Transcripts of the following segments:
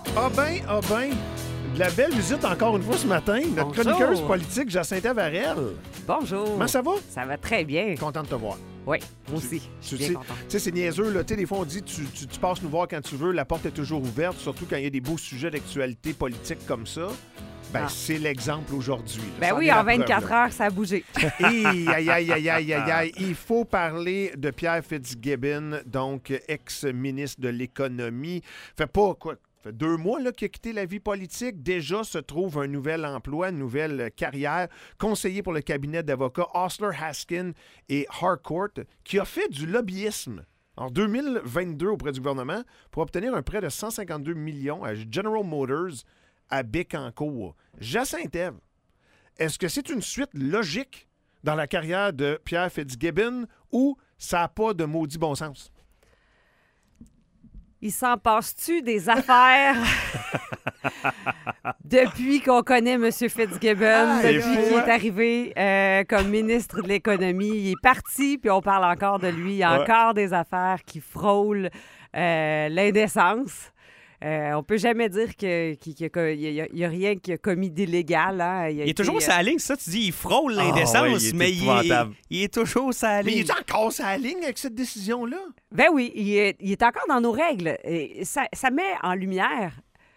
Ah ben. De la belle visite encore une fois ce matin. Notre Bonjour. chroniqueuse politique, Jacintha Varel. Bonjour. Comment ça va? Ça va très bien. Content de te voir. Oui, moi aussi. Je suis Tu bien sais, content. tu sais, c'est niaiseux, là. Tu sais, des fois, on dit tu passes nous voir quand tu veux, la porte est toujours ouverte, surtout quand il y a des beaux sujets d'actualité politique comme ça. Ben, Ah. c'est l'exemple aujourd'hui. là. Ben Ça oui, est la en 24 preuve, là. heures, ça a bougé. Aïe. Il faut parler de Pierre Fitzgibbon, donc ex-ministre de l'Économie. Fait 2 mois là, qu'il a quitté la vie politique. Déjà se trouve un nouvel emploi, une nouvelle carrière. Conseiller pour le cabinet d'avocats Osler Haskin et Harcourt, qui a fait du lobbyisme en 2022 auprès du gouvernement pour obtenir un prêt de 152 millions à General Motors à Bécancour. Jacintha, est-ce que c'est une suite logique dans la carrière de Pierre Fitzgibbon ou ça n'a pas de maudit bon sens? Il s'en passe-tu des affaires depuis qu'on connaît M. Fitzgibbon, depuis qu'il est arrivé comme ministre de l'Économie? Il est parti, puis on parle encore de lui. Il y a encore des affaires qui frôlent l'indécence. On peut jamais dire qu'il y a rien qui a commis d'illégal. Hein. Il est toujours sur la ligne, ça, tu dis, il frôle l'indécence, mais il est toujours sur la Mais ligne. il est encore sur la ligne avec cette décision-là? Ben oui, il est encore dans nos règles. Et ça met en lumière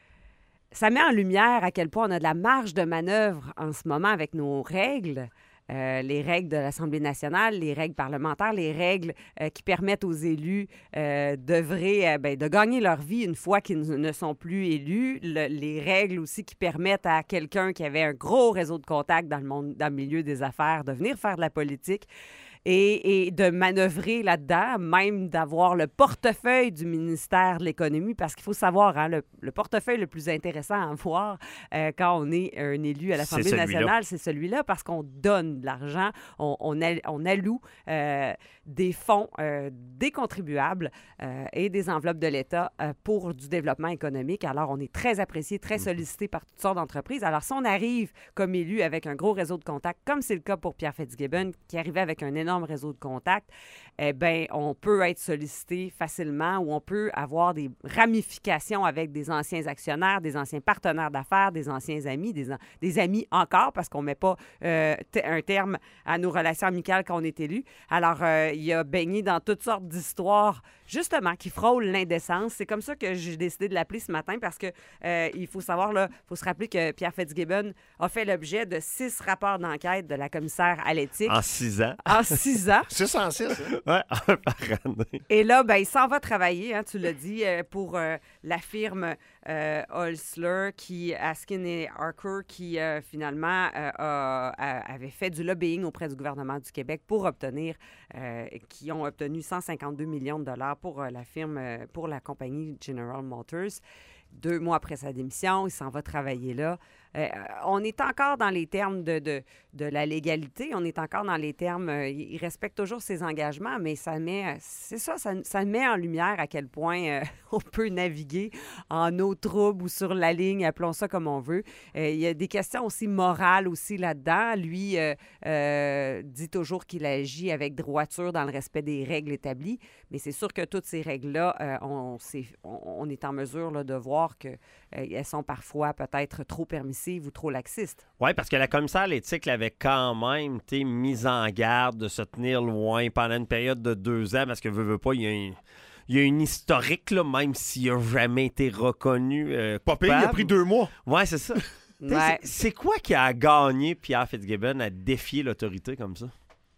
à quel point on a de la marge de manœuvre en ce moment avec nos règles. Les règles de l'Assemblée nationale, les règles parlementaires, les règles qui permettent aux élus de gagner leur vie une fois qu'ils ne sont plus élus. Les règles aussi qui permettent à quelqu'un qui avait un gros réseau de contacts dans le milieu des affaires de venir faire de la politique. Et de manœuvrer là-dedans, même d'avoir le portefeuille du ministère de l'Économie, parce qu'il faut savoir, hein, le portefeuille le plus intéressant à avoir quand on est un élu à l'Assemblée nationale, c'est celui-là, parce qu'on donne de l'argent, on alloue des fonds des contribuables et des enveloppes de l'État pour du développement économique. Alors, on est très apprécié, très sollicité par toutes sortes d'entreprises. Alors, si on arrive comme élu avec un gros réseau de contacts, comme c'est le cas pour Pierre Fitzgibbon, qui arrivait avec un énorme réseau de contacts, eh bien, on peut être sollicité facilement ou on peut avoir des ramifications avec des anciens actionnaires, des anciens partenaires d'affaires, des anciens amis, des amis encore, parce qu'on ne met pas un terme à nos relations amicales quand on est élu. Alors, il a baigné dans toutes sortes d'histoires, justement, qui frôlent l'indécence. C'est comme ça que j'ai décidé de l'appeler ce matin, parce que il faut savoir, il faut se rappeler que Pierre Fitzgibbon a fait l'objet de 6 rapports d'enquête de la commissaire à l'éthique. En 6 ans. En 6 ans. 606, hein? Ouais, un par année. Et là, ben, il s'en va travailler, hein, tu l'as dit, pour la firme Osler, Haskin et Harcourt, qui finalement avait fait du lobbying auprès du gouvernement du Québec pour obtenir, qui ont obtenu 152 millions de dollars pour la firme, pour la compagnie General Motors. 2 mois après sa démission, il s'en va travailler là. On est encore dans les termes de la légalité. On est encore dans les termes... il respecte toujours ses engagements, mais ça met en lumière à quel point on peut naviguer en eau trouble ou sur la ligne, appelons ça comme on veut. Il y a des questions aussi morales aussi là-dedans. Lui dit toujours qu'il agit avec droiture dans le respect des règles établies, mais c'est sûr que toutes ces règles-là, on est en mesure là, de voir qu'elles sont parfois peut-être trop permissives ou trop laxistes. Oui, parce que la commissaire à l'éthique l'avait quand même été mise en garde de se tenir loin pendant une période de 2 ans, parce que veut pas, il y a une historique, là, même s'il n'a jamais été reconnu Pas pire, il a pris 2 mois. Oui, c'est ça. Ouais. C'est quoi qui a gagné Pierre Fitzgibbon à défier l'autorité comme ça?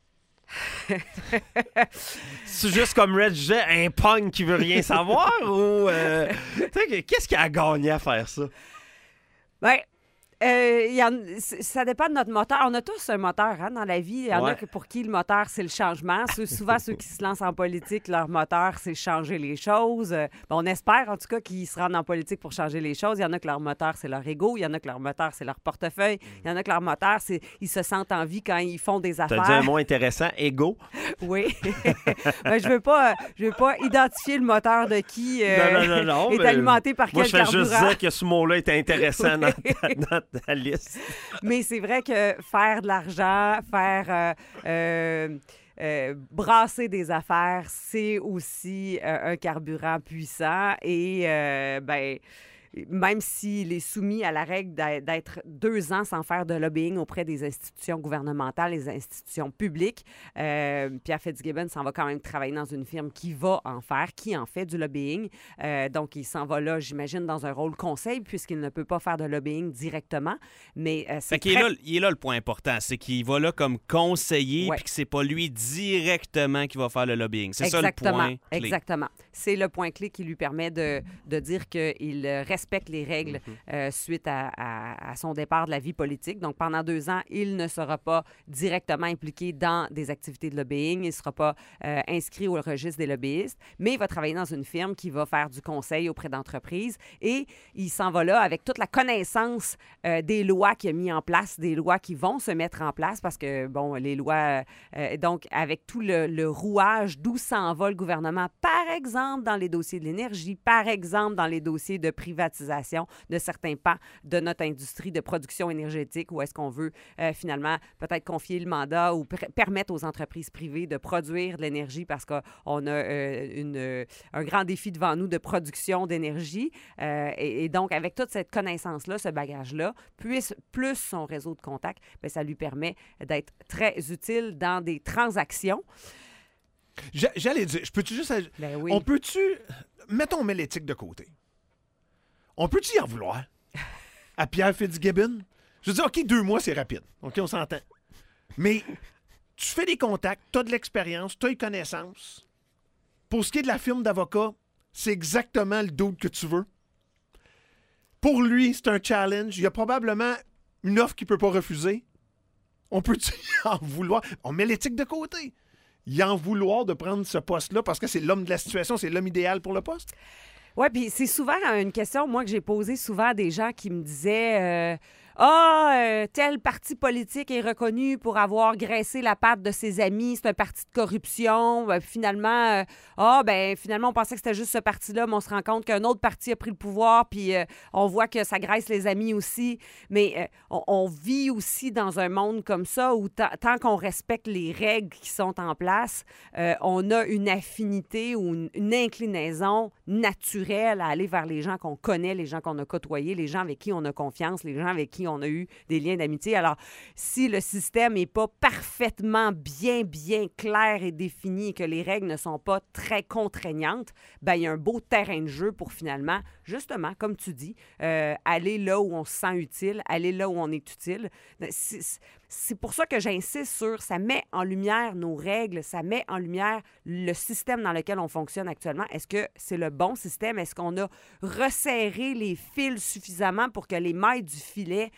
C'est juste comme Red disait, un punk qui veut rien savoir ou qu'est-ce qui a gagné à faire ça? Bien, ça dépend de notre moteur. On a tous un moteur dans la vie. Il y en a pour qui le moteur, c'est le changement. Souvent, ceux qui se lancent en politique, leur moteur, c'est changer les choses. On espère, en tout cas, qu'ils se rendent en politique pour changer les choses. Il y en a que leur moteur, c'est leur ego. Il y en a que leur moteur, c'est leur portefeuille. Il y en a que leur moteur, c'est ils se sentent en vie quand ils font des affaires. T'as dit un mot intéressant, ego. Oui. Je veux pas identifier le moteur de qui non, est alimenté par moi, quel je fais carburant. juste dire que ce mot-là est intéressant dans ta liste. Mais c'est vrai que faire de l'argent, brasser des affaires, c'est aussi un carburant puissant et même s'il est soumis à la règle d'être 2 ans sans faire de lobbying auprès des institutions gouvernementales, les institutions publiques, Pierre Fitzgibbon s'en va quand même travailler dans une firme qui en fait du lobbying. Donc, il s'en va là, j'imagine, dans un rôle conseil, puisqu'il ne peut pas faire de lobbying directement. Mais il est là le point important, c'est qu'il va là comme conseiller, puis que c'est pas lui directement qui va faire le lobbying. C'est ça le point clé. Exactement. C'est le point clé qui lui permet de dire qu'il respecte les règles suite à son départ de la vie politique. Donc, pendant 2 ans, il ne sera pas directement impliqué dans des activités de lobbying. Il ne sera pas inscrit au registre des lobbyistes, mais il va travailler dans une firme qui va faire du conseil auprès d'entreprises et il s'en va là avec toute la connaissance des lois qu'il a mis en place, des lois qui vont se mettre en place parce que, bon, les lois, donc avec tout le rouage d'où s'en va le gouvernement, par exemple dans les dossiers de l'énergie, par exemple dans les dossiers de privatisation de certains pans de notre industrie de production énergétique, où est-ce qu'on veut finalement peut-être confier le mandat ou permettre aux entreprises privées de produire de l'énergie parce qu'on a un grand défi devant nous de production d'énergie. Et donc, avec toute cette connaissance-là, ce bagage-là, plus son réseau de contacts, bien, ça lui permet d'être très utile dans des transactions. J'allais dire, je peux-tu juste... Ben oui. On peut-tu... Mettons, on met l'éthique de côté. On peut-tu y en vouloir à Pierre Fitzgibbon? Je veux dire, OK, 2 mois, c'est rapide. OK, on s'entend. Mais tu fais des contacts, tu as de l'expérience, tu as une connaissance. Pour ce qui est de la firme d'avocat, c'est exactement le doute que tu veux. Pour lui, c'est un challenge. Il y a probablement une offre qu'il ne peut pas refuser. On peut-tu y en vouloir? On met l'éthique de côté. Y en vouloir de prendre ce poste-là parce que c'est l'homme de la situation, c'est l'homme idéal pour le poste? Oui, puis c'est souvent une question, moi, que j'ai posée souvent à des gens qui me disaient tel parti politique est reconnu pour avoir graissé la patte de ses amis, c'est un parti de corruption. Finalement, on pensait que c'était juste ce parti-là, mais on se rend compte qu'un autre parti a pris le pouvoir, puis on voit que ça graisse les amis aussi. Mais on vit aussi dans un monde comme ça où tant qu'on respecte les règles qui sont en place, on a une affinité ou une inclinaison naturelle à aller vers les gens qu'on connaît, les gens qu'on a côtoyés, les gens avec qui on a confiance, les gens avec qui on a eu des liens d'amitié. Alors, si le système n'est pas parfaitement bien clair et défini et que les règles ne sont pas très contraignantes, ben il y a un beau terrain de jeu pour finalement, justement, comme tu dis, aller là où on se sent utile, aller là où on est utile. C'est pour ça que j'insiste sur ça met en lumière nos règles, ça met en lumière le système dans lequel on fonctionne actuellement. Est-ce que c'est le bon système? Est-ce qu'on a resserré les fils suffisamment pour que les mailles du filet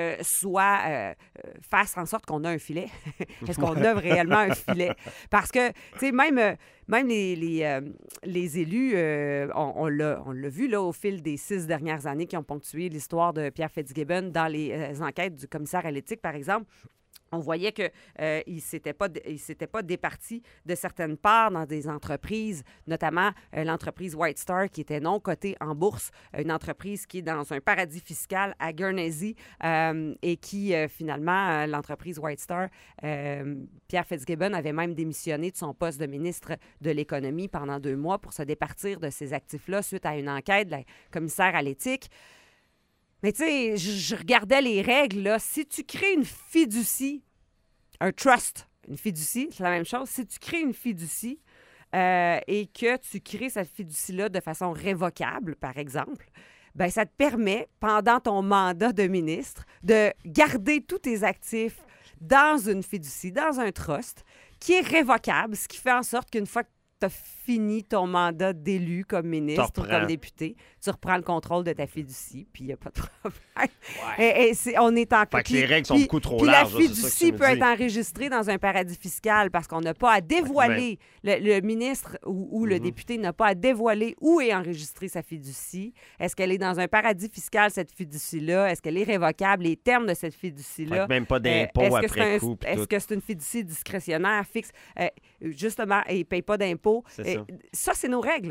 fassent en sorte qu'on a un filet? Est-ce qu'on a réellement un filet? Parce que, tu sais, même les élus, on l'a vu là, au fil des 6 dernières années qui ont ponctué l'histoire de Pierre Fitzgibbon dans les enquêtes du commissaire à l'éthique, par exemple. On voyait qu'il ne s'était pas départi de certaines parts dans des entreprises, notamment l'entreprise White Star qui était non cotée en bourse, une entreprise qui est dans un paradis fiscal à Guernsey et qui, finalement, l'entreprise White Star, Pierre Fitzgibbon avait même démissionné de son poste de ministre de l'Économie pendant 2 mois pour se départir de ces actifs-là suite à une enquête de la commissaire à l'éthique. Mais tu sais, je regardais les règles, là. Si tu crées une fiducie, un trust, une fiducie, c'est la même chose. Si tu crées une fiducie et que tu crées cette fiducie-là de façon révocable, par exemple, bien, ça te permet, pendant ton mandat de ministre, de garder tous tes actifs dans une fiducie, dans un trust, qui est révocable, ce qui fait en sorte qu'une fois que tu as fini ton mandat d'élu comme ministre ou comme député, tu reprends le contrôle de ta fiducie, puis il n'y a pas de problème. Ouais. On est en... Fait que les règles sont beaucoup trop larges. Puis la fiducie peut être enregistrée dans un paradis fiscal parce qu'on n'a pas à dévoiler, le ministre ou le député n'a pas à dévoiler où est enregistrée sa fiducie. Est-ce qu'elle est dans un paradis fiscal, cette fiducie-là? Est-ce qu'elle est révocable? Les termes de cette fiducie-là? Même pas d'impôt après coup. Est-ce que c'est une fiducie discrétionnaire fixe? Justement, il ne paye pas d'impôt. Ça, c'est nos règles.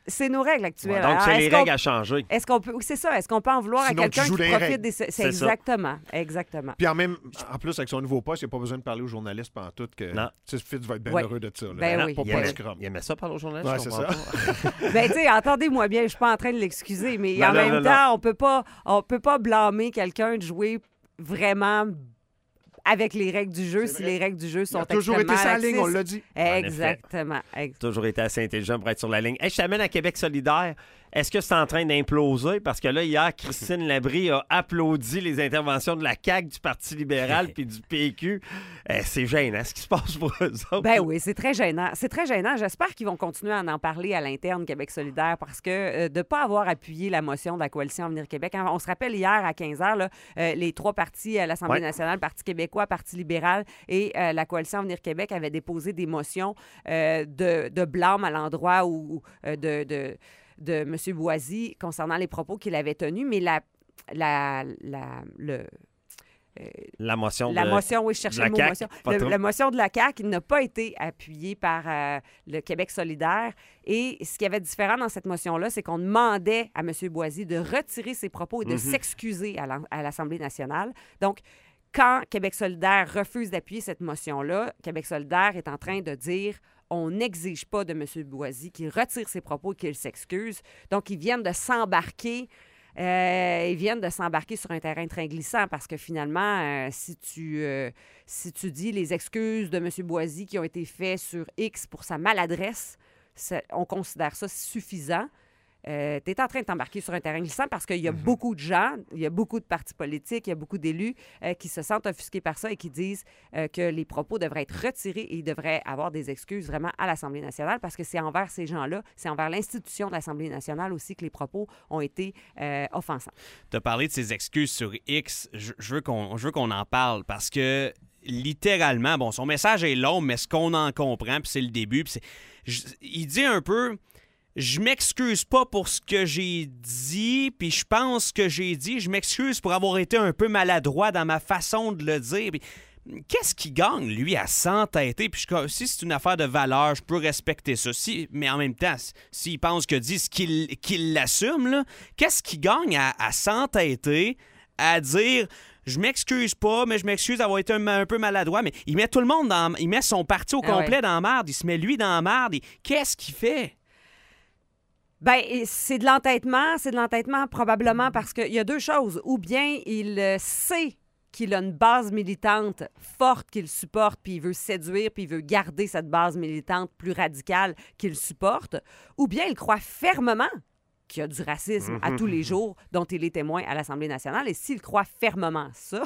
C'est nos règles actuelles. Donc, c'est les règles à changer. Est-ce qu'on peut... Oui, c'est ça. Est-ce qu'on peut en vouloir Sinon, à quelqu'un qui profite des... C'est exactement. Exactement. Puis en plus, avec son nouveau poste, il n'y a pas besoin de parler aux journalistes pendant tout que Fitz va être bien heureux de ça. Ben oui. Il aimait ça parler aux journalistes. Ouais, c'est ça. Ben, tu sais, entendez-moi bien, je suis pas en train de l'excuser, mais en même temps, on peut pas blâmer quelqu'un de jouer vraiment avec les règles du jeu si les règles du jeu sont extrêmement toujours été sur la ligne, on laxistes. l'a dit. Exactement. Toujours été assez intelligent pour être sur la ligne. Hey, je t'amène à Québec solidaire. Est-ce que c'est en train d'imploser? Parce que là, hier, Christine Labrie a applaudi les interventions de la CAQ, du Parti libéral puis du PQ. C'est gênant ce qui se passe pour eux autres. Ben oui, c'est très gênant. C'est très gênant. J'espère qu'ils vont continuer à en parler à l'interne Québec solidaire parce que de ne pas avoir appuyé la motion de la Coalition Avenir Québec, on se rappelle hier à 15h, là, les trois partis à l'Assemblée nationale, Parti québécois, Parti libéral et la Coalition Avenir Québec avaient déposé des motions de blâme à l'endroit de M. Boisy concernant les propos qu'il avait tenus, mais la motion, oui, je cherchais le mot motion. La motion de la CAQ n'a pas été appuyée par le Québec solidaire. Et ce qui avait différent dans cette motion-là, c'est qu'on demandait à M. Boisy de retirer ses propos et de s'excuser à l'Assemblée nationale. Donc, quand Québec solidaire refuse d'appuyer cette motion-là, Québec solidaire est en train de dire on n'exige pas de M. Boisy qu'il retire ses propos et qu'il s'excuse. Donc, ils viennent de s'embarquer sur un terrain très glissant parce que finalement, si tu dis les excuses de M. Boisy qui ont été faites sur X pour sa maladresse, on considère ça suffisant. Tu es en train de t'embarquer sur un terrain glissant parce qu'il y a beaucoup de gens, il y a beaucoup de partis politiques, il y a beaucoup d'élus qui se sentent offusqués par ça et qui disent que les propos devraient être retirés et ils devraient avoir des excuses vraiment à l'Assemblée nationale parce que c'est envers ces gens-là, c'est envers l'institution de l'Assemblée nationale aussi que les propos ont été offensants. Tu as parlé de ces excuses sur X. Je veux qu'on en parle parce que littéralement, bon, son message est long, mais ce qu'on en comprend, puis c'est le début, il dit un peu... Je m'excuse pas pour ce que j'ai dit, puis je pense que j'ai dit. Je m'excuse pour avoir été un peu maladroit dans ma façon de le dire. Puis, qu'est-ce qui gagne, lui, à s'entêter? Puis si c'est une affaire de valeur, je peux respecter ça. Mais en même temps, s'il pense que dit ce qu'il l'assume, là, qu'est-ce qui gagne à s'entêter, à dire... Je m'excuse pas, mais je m'excuse d'avoir été un peu maladroit. Mais il met tout le monde il met son parti au complet dans la merde. Il se met lui dans la merde. Qu'est-ce qu'il fait? Bien, c'est de l'entêtement probablement parce qu'il y a deux choses. Ou bien il sait qu'il a une base militante forte qu'il supporte, puis il veut séduire, puis il veut garder cette base militante plus radicale qu'il supporte, ou bien il croit fermement qu'il y a du racisme à tous les jours dont il est témoin à l'Assemblée nationale. Et s'il croit fermement ça,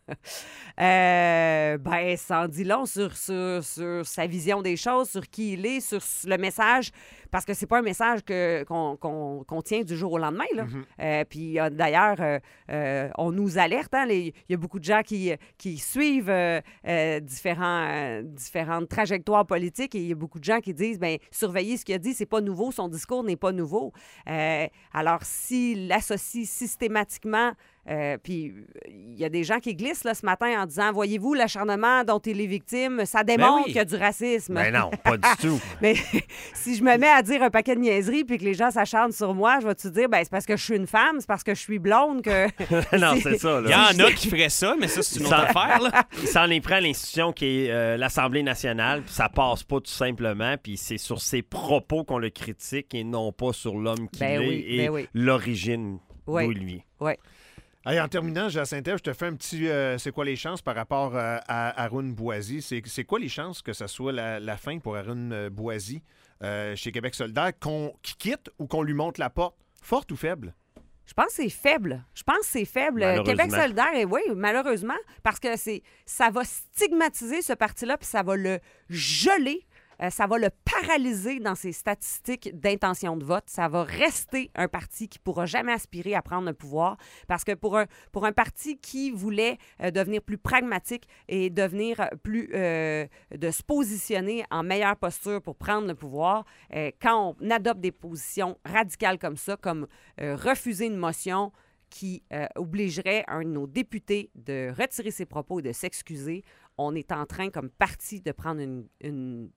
ça en dit long sur sa vision des choses, sur qui il est, sur le message, parce que c'est pas un message qu'on tient du jour au lendemain. Puis d'ailleurs, on nous alerte. Il y a beaucoup de gens qui suivent différentes trajectoires politiques et il y a beaucoup de gens qui disent, surveillez ce qu'il a dit, c'est pas nouveau, son discours n'est pas nouveau. Alors, s'il l'associe systématiquement, puis il y a des gens qui glissent là, ce matin en disant, voyez-vous, l'acharnement dont il est victime, ça démontre qu'il y a du racisme. Mais non, pas du tout. Mais si je me mets à dire un paquet de niaiseries puis que les gens s'acharnent sur moi, je vais-tu dire, c'est parce que je suis une femme, c'est parce que je suis blonde que... Non, c'est ça. Là. Il y en a qui feraient ça, mais ça, c'est une autre affaire. Là. Il s'en est pris à l'institution qui est l'Assemblée nationale, puis ça passe pas tout simplement, puis c'est sur ses propos qu'on le critique et non pas sur l'homme qu'il est et l'origine d'où il vient. Oui. Hey, en terminant, Jacinthe, je te fais un petit c'est quoi les chances par rapport à Arun Boisy? C'est quoi les chances que ce soit la fin pour Arun Boisy chez Québec solidaire, qu'il quitte ou qu'on lui monte la porte? Forte ou faible? Je pense que c'est faible. Québec solidaire, oui, malheureusement, parce que ça va stigmatiser ce parti-là puis ça va le geler. Ça va le paralyser dans ses statistiques d'intention de vote. Ça va rester un parti qui ne pourra jamais aspirer à prendre le pouvoir parce que pour un parti qui voulait devenir plus pragmatique et devenir plus... de se positionner en meilleure posture pour prendre le pouvoir, quand on adopte des positions radicales comme ça, comme refuser une motion qui obligerait un de nos députés de retirer ses propos et de s'excuser, on est en train, comme parti, de prendre une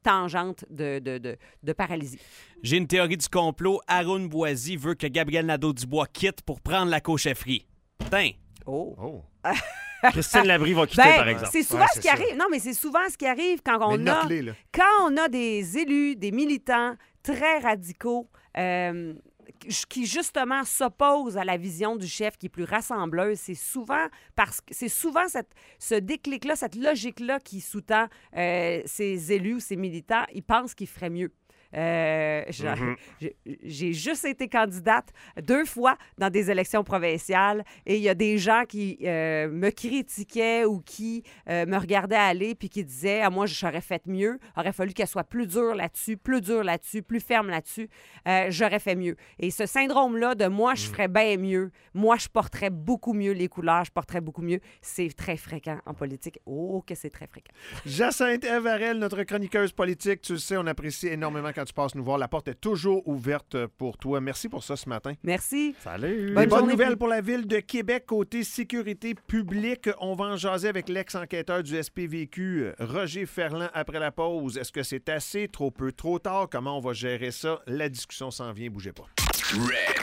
tangente de paralysie. J'ai une théorie du complot. Arun Boisy veut que Gabriel Nadeau-Dubois quitte pour prendre la co-chefferie. Putain! Oh. Christine Labrie va quitter, par exemple. C'est souvent Ouais, ce qui c'est ça. arrive. Non, mais c'est souvent ce qui arrive quand Mais on a... note-les, là. Quand on a des élus, des militants très radicaux qui, justement, s'opposent à la vision du chef qui est plus rassembleuse, c'est souvent ce déclic-là, cette logique-là qui sous-tend ces élus ou ces militants. Ils pensent qu'ils feraient mieux. J'ai juste été candidate 2 fois dans des élections provinciales et il y a des gens qui me critiquaient ou qui me regardaient aller puis qui disaient « Ah, moi, j'aurais fait mieux. Aurait fallu qu'elle soit plus dure là-dessus, plus ferme là-dessus. J'aurais fait mieux. » Et ce syndrome-là de « moi, je ferais bien mieux. Moi, je porterais beaucoup mieux les couleurs. Je porterais beaucoup mieux. » C'est très fréquent en politique. Oh, que c'est très fréquent. Jacinthe Evarel, notre chroniqueuse politique, tu le sais, on apprécie énormément quand tu passes nous voir. La porte est toujours ouverte pour toi. Merci pour ça ce matin. Merci. Salut! Des bonnes journée. nouvelles pour la Ville de Québec côté sécurité publique. On va en jaser avec l'ex-enquêteur du SPVQ, Roger Ferland, après la pause. Est-ce que c'est assez, trop peu, trop tard? Comment on va gérer ça? La discussion s'en vient, bougez pas.